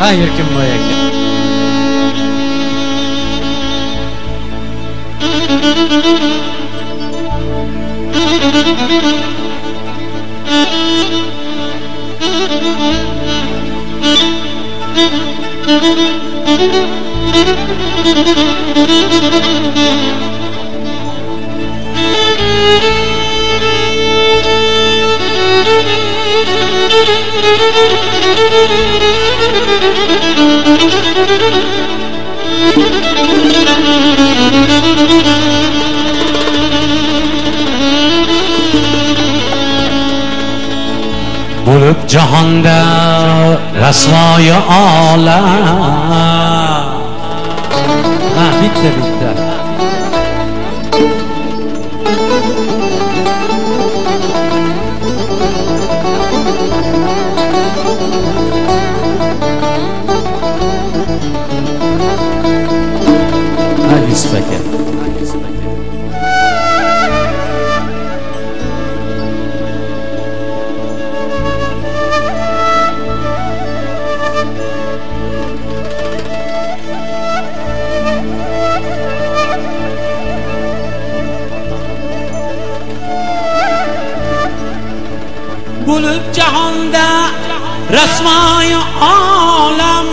Erkin boy aka. Bo'lib jahonda rasvoyi olam. Bitta. Yusuf aka. Bo'lib jahonda rasvoyi olam.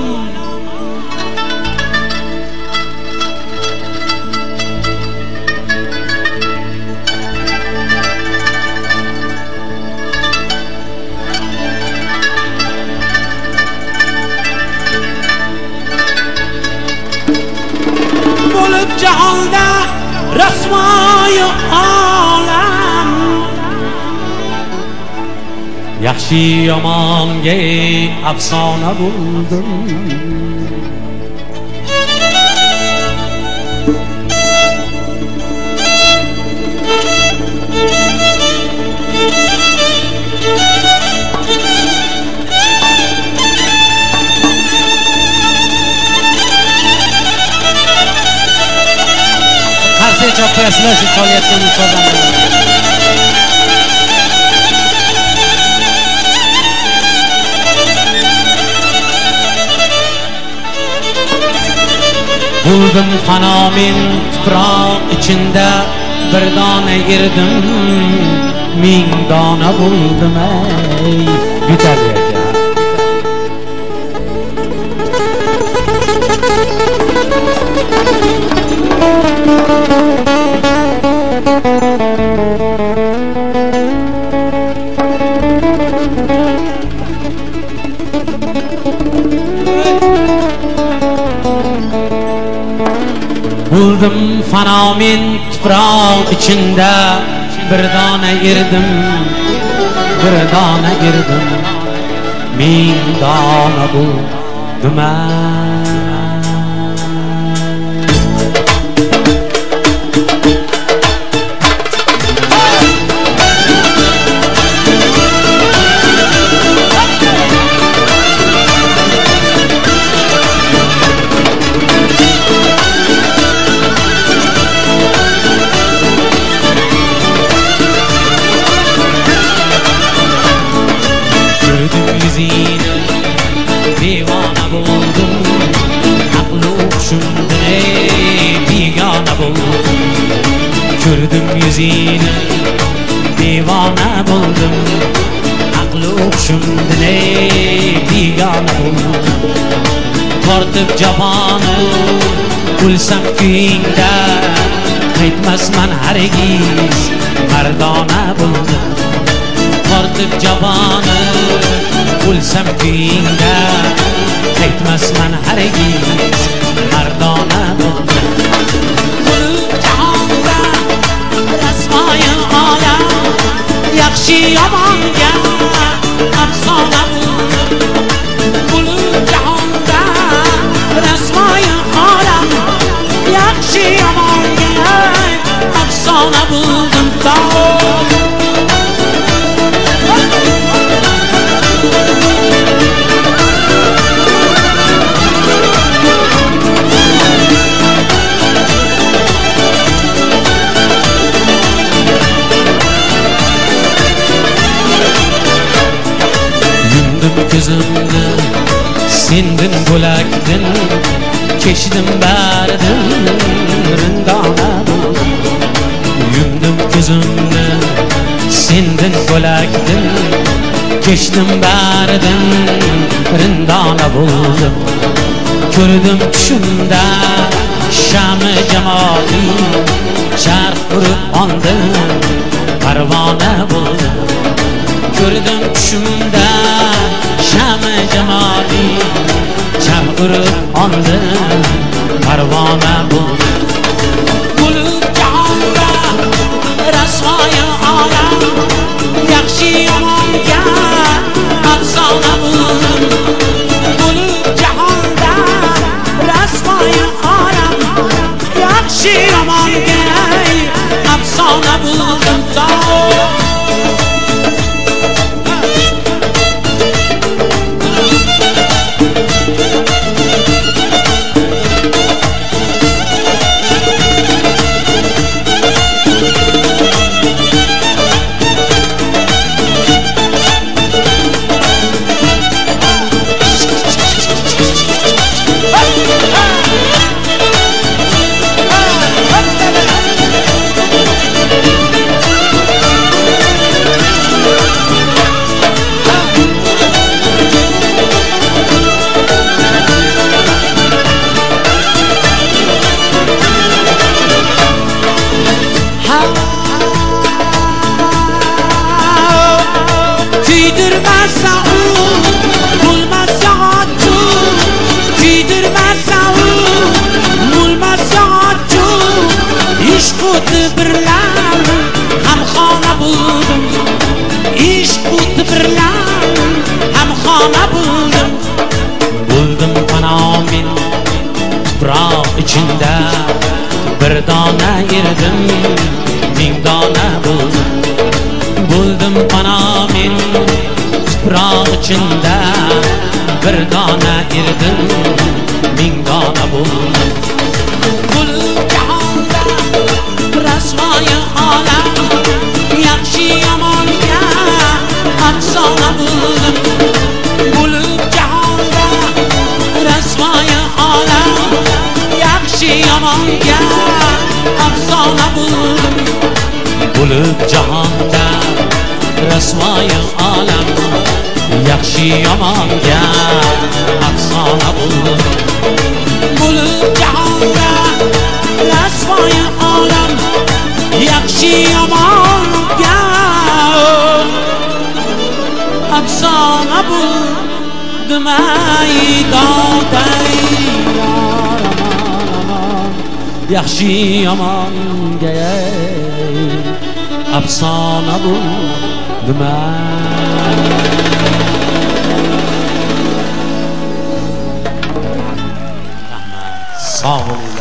Bo'lib jahonda rasvoyi olam. Yaxshi yomonga afsona bo'ldim. Qarshi chopaslar shu qolayotgan insonlarni. Buldum fanomen tuproq içinde bir dona girdim, ming dona buldum ey. Güzel aka. Buldum fanomen tuproq içinde bir dona girdim, ming dona buldum ey. Divana buldum, aklı uçumda bigana buldum. Gördüm yüzünü, divana buldum, aklı uçumda bigana buldum. Tortib japanı, kulsam kuyingda, qaytmasman hargiz, mardona buldum. Tortib japanı, kulsam kuyingda, qaytmasman hargiz, mardona buldum. Bo'lib jahonda rasvoyi olam, yaxshi yomonga afsona buldum. Bo'lib jahonda rasvoyi olam, yaxshi yomonga afsona buldum. Yumdum gözümni sendin bo'lakdin kechdim baridan rindona bo'ldim yumdim ko'zimni sendin bo'lakdin kechdim baridan rindona bo'ldim ko'rdim tushimda shami jamoliy charx urib ondim parvona bo'ldim ko'rdim tushimda shami jamoliy charx urib ondim parvona bo'ldim bo'lib jahonda rasvoyi olam yaxshi yomonga afsona bo'ldim bo'lib jahonda rasvoyi olam yaxshi yomonga afsona bo'ldim içinde bir dona yerdim ming dona buldum buldum panomin tuproq içinde bir dona yerdim ming dona buldum bo'lib jahonda rasvoyi olam yaxshi yomonga afsona bo'ldim bo'lib jahonda rasvoyi olam yaxshi yomonga afsona bo'ldim bo'lib jahonda rasvoyi olam yaxshi yomonga afsona bo'ldim bo'lib jahonda rasvoyi olam yaxshi yomonga afsona bo'ldim ay dodai yaxshi yomonga afsona bo'ldim rahmat sog' bo'linglar